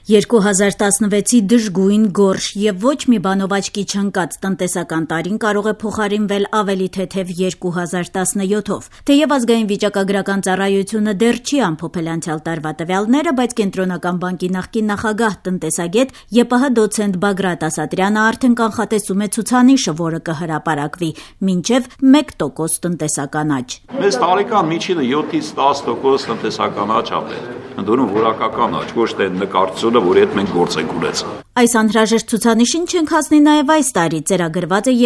2016-ի դժգույն, գորշ եւ ոչ մի բանով աչքի չընկած տնտեսական տարին կարող է փոխարինվել ավելի թեթև 2017-ով։ Թեև ազգային վիճակագրական ծառայությունը դեռ չի ամփոփել անցյալ տարվա տվյալները, բայց Կենտրոնական բանկի նախկին նախագահ տնտեսագետ ԵՊՀ դոցենտ Բագրատ Ասատրյանը արդեն կանխատեսում է ցուցանիշը, որը կհրապարակվի մինչեւ 1% տնտեսական աճ։ Մեզ տարեկան միջինը 7-ից 10% տնտեսական աճ ապեր։ Ընդունում որակական աճ, ոչ թե նկարծությունը, որի հետ մենք գործ ենք ունեցել։ Այս անհրաժեշտ ցուցանիշին չենք հասնի նաև այս տարի, ծրագրված է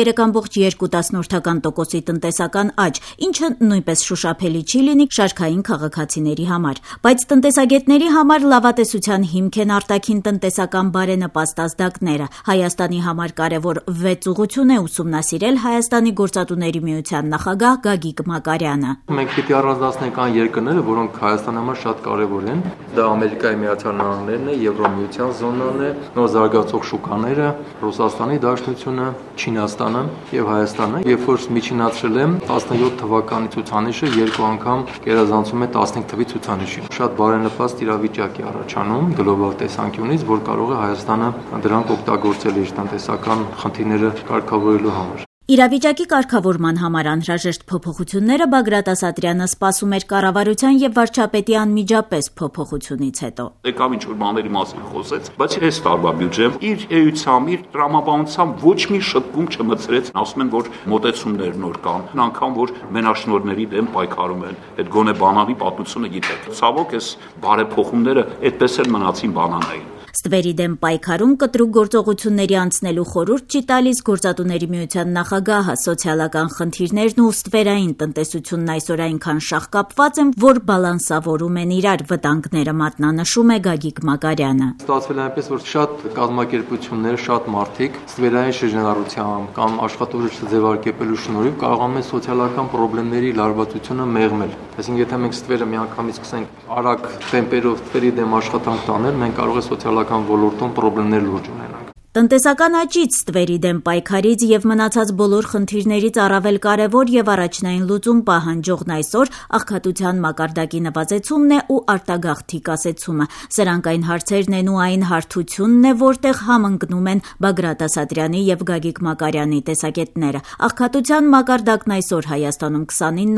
3.2% տնտեսական աճ, ինչը նույնպես շոշափելի չի լինի շարքային քաղաքացիների համար։ Բայց տնտեսագետների համար լավատեսության հիմք են արտաքին տնտեսական բարենպաստ ազդակները։ Հայաստանի համար կարևոր 6 ուղղություն է ուսումնասիրել Հայաստանի գործատուների միության նախագահ Գագիկ Մակարյանը։ Մենք պիտի առանձնացնենք այն երկրները, որոնք Հայաստանի համար շատ կարևոր են։ Դա Ամերիկայի Միացյալ Նահանգներն է, Եվրոմիության զոնան է, նոր զարգացող շուկաները, Ռուսաստանի Դաշնությունը, Չինաստանը եւ Հայաստանը։ Երբ որ միջինացրել եմ 17 թվականի ցուցանիշը, երկու անգամ գերազանցում է 15 թվականի ցուցանիշին։ Շատ բարենպաստ իրավիճակ է առաջանում գլոբալ տեսանկյունից, որ կարող է Հայաստանը դրանք օգտագործել իր տնտեսական խնդիրները կարգավորելու համար։ Իրավիճակի կարգավորման համար անհրաժեշտ փոփոխությունները Բագրատ Ասատրյանը սպասում էր կառավարության եւ վարչապետի անմիջապես փոփոխությունից հետո։ Եկավ ինչ-որ բաների մասին խոսեց, բայց այս տարվա բյուջեն իր էությամբ, իր տրամաբանությամբ ոչ մի շտկում չմտցրեց, ասում են, որ մոտեցումներ նոր կան, անգամ որ մենաշնորհների դեմ պայքարում են, այդ գոնե բանանի պատմությունը գիտեք։ Ցավոք այս բարեփոխումները այդպես էլ մնացին բանանային։ Ստվերի դեմ պայքարում կտրուկ գործողությունների անցնելու խորհուրդ չի տալիս Գործատուների միության նախագահը, սոցիալական խնդիրներն ու ստվերային տնտեսությունն այսօր այնքան շաղկապված են, որ բալանսավորում են իրար, վտանգները մատնանշում է Գագիկ Մակարյանը։ Ստացվել է այնպես, որ շատ կազմակերպություններ, շատ մարդիկ ստվերային շրջանառությամբ կամ աշխատորոշ ձևարկելու շնորհիվ կարողանում են սոցիալական խնդիրների լարվածությունը մեղմել։ Այսինքն, եթե մենք ստվերը միանգամից սկսենք արագ տեմպերով ստվերի դեմ աշխատանք տանել, մենք կարող ենք սոցիալական ոլորտում խնդիրներ լուրջ ունենանք։ Տնտեսական աճից, ստվերի դեմ պայքարից եւ մնացած բոլոր խնդիրներից առավել կարևոր եւ առաջնային լուծում պահանջողն այսօր աղքատության մակարդակի նվազեցումն է ու արտագաղթի կասեցումը։ Սրանք այն հարցերն են ու այն հարթությունն է, որտեղ համընկնում են Բագրատ Ասատրյանի եւ Գագիկ Մակարյանի տեսակետները։ Աղքատության մակարդակն այսօր Հայաստանում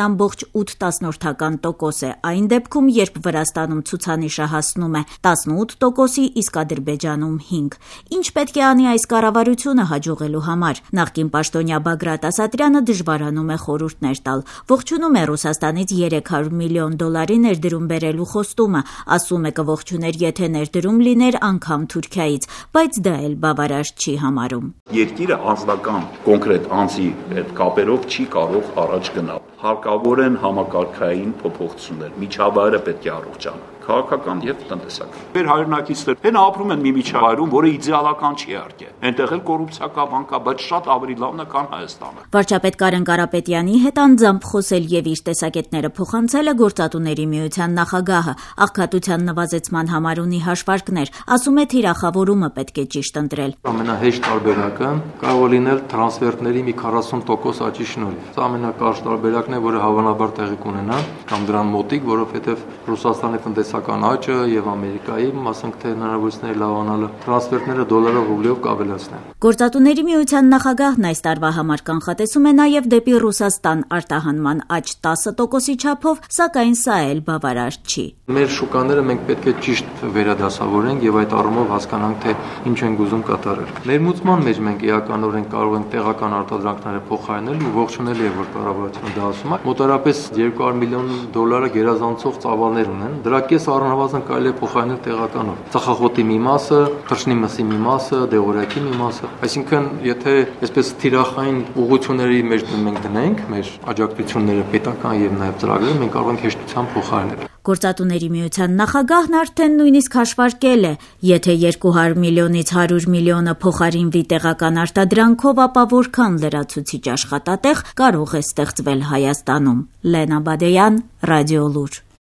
29.8% է, այն դեպքում, երբ Վրաստանում ցուցանիշը հասնում է 18%-ի, իսկ Ադրբեջանում 5%։ Ինչ պետք է անի այս կառավարությունը հաջողելու համար։ Նախկին պաշտոնյա Բագրատ Ասատրյանը դժվարանում է խորհուրդներ տալ։ Ողջունում է Ռուսաստանից $300 միլիոն ներդրում բերելու խոստումը, ասում է կողջուներ, եթե ներդրում լիներ անգամ Թուրքիայից, բայց դա էլ բավարար չի համարում։ Երկիրը անձնական կոնկրետ անձի հետ կապերով չի կարող առաջ գնալ։ Հարկավոր են համակարգային փոփոխություններ, միջավայրը պետք է առողջանա, քաղաքական եւ տնտեսական։ Մեր հայրենակիցները հեն ապրում են մի միջավայրում, որը իդեալական չի իհարկե։ Այնտեղ էլ կոռուպցիա կա, բան կա, բայց շատ ավելի լավն է, քան Հայաստանը։ Վարչապետ Կարեն Կարապետյանի հետ անձամբ խոսել եւ իր տեսակետները փոխանցել է Գործատուների միության նախագահը, աղքատության նվազեցման համար ունի հաշվարկներ, ասում է թիրախավորումը պետք է ճիշտ ընտրել։ Ամենահեշտ տարբերակը կարող է լինել տրանսֆերտների մի 40% աճի շնորհիվ։ Սա ամենակարճ տարբերակն է, որը հավանաբար տեղի կունենա, կամ դրան մոտիկ, որովհետեւ Ռուսաստանի տնտեսական աճը եւ Ամերիկայի, ասենք թե հնարավորությունների լավանալը տրանսֆերտները դոլարով ռուբլով կավելացնեն։ Գործատուների միության նախագահն այս տարվա համար կանխատեսում է նաեւ դեպի Ռուսաստան արտահանման աճ 10%-ի չափով, սակայն սա էլ բավարար չի։ Մեր շուկաները մենք պետք է ճիշտ վերադասավորենք եւ այդ առումով հասկանանք, թե ինչ ենք ուզում կատարել։ Ներմուծման մեջ մենք էականորեն կարող ենք տեղական արտադրանքները փոխարինել ու ողջունել է, որ կառավարությունը դա ասում է։ Մոտարապես $200 միլիոն գերազանցող ծավալներ ունեն։ Դրա կես առնվազն կարելի է փոխարինել տեղականով։ Ծխախոտի մի մասը, թռչնի մսի մի մասը, դեղորայքի մի մասը։ Այսինքն, եթե այսպես թիրախային ուղղությունների մեջ մենք դնենք մեր աջակցությունները պետական եւ նաեւ ծրագրերը, մենք կարող ենք հեշտությամբ փոխարինել։ Գործատուների միության նախագահն արդեն նույնիսկ հաշվարկել է, եթե 200 միլիոնից 100 միլիոնը փոխարինվի տեղական արտադրանքով, ապա որքան լրացուցիչ աշխատատեղ կարող է ստեղծվել Հայաստանում։ Լենա Բադեյան, Ռադիոլուր։